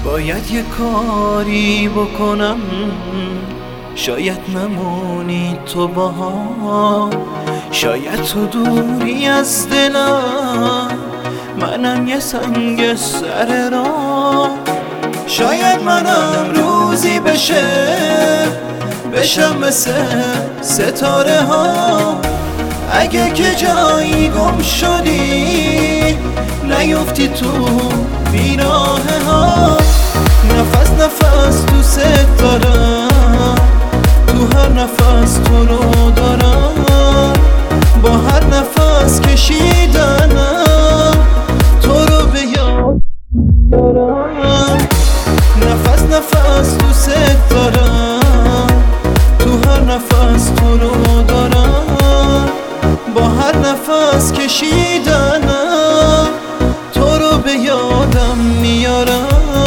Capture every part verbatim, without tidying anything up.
باید یه کاری بکنم، شاید نمونی تو باها، شاید تو دوری از دلم، منم یه سنگ سر راه. شاید منم روزی بشه بشم مثل ستاره ها، اگه که جایی گم شدی نیفتی تو بیراهه ها. نفس نفس تو ست دارم، تو هر نفس تو رو دارم، با هر نفس کشیدنم تو رو به یاد میارم. نفس نفس تو ست دارم، تو هر نفس تو رو دارم، با هر نفس کشیدنم تو رو به یادم میارم.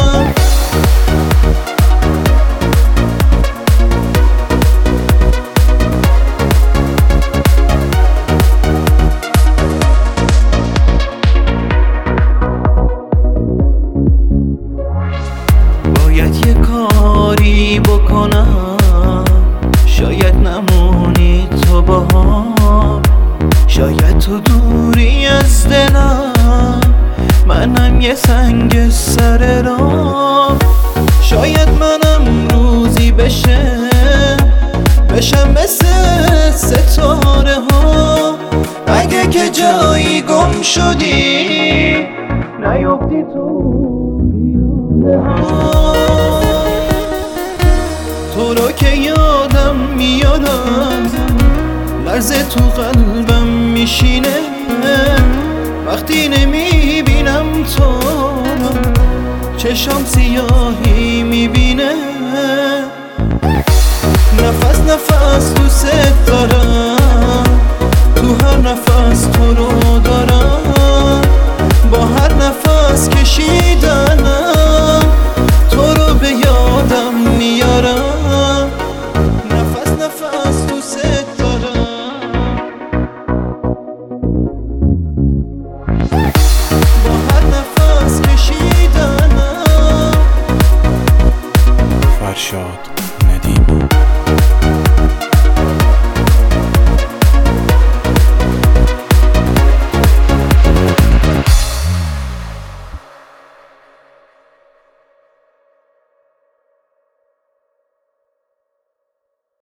باید یه کاری بکنم، شاید نمونی تو باها، شاید تو دوری از دلم، منم یه سنگ سر راه. شاید منم روزی بشه بشم مثل ستاره ها، اگه که جایی گم شدی نیفتی تو بیراهه ها. تو رو که یادم میارم، لرزه تو قلبم میشینه وقتی نمیبینم تو رو، چشام سیاهی میبینه. نفس نفس تو ست دارم، تو هر نفس تو رو دارم، با هر نفس کشید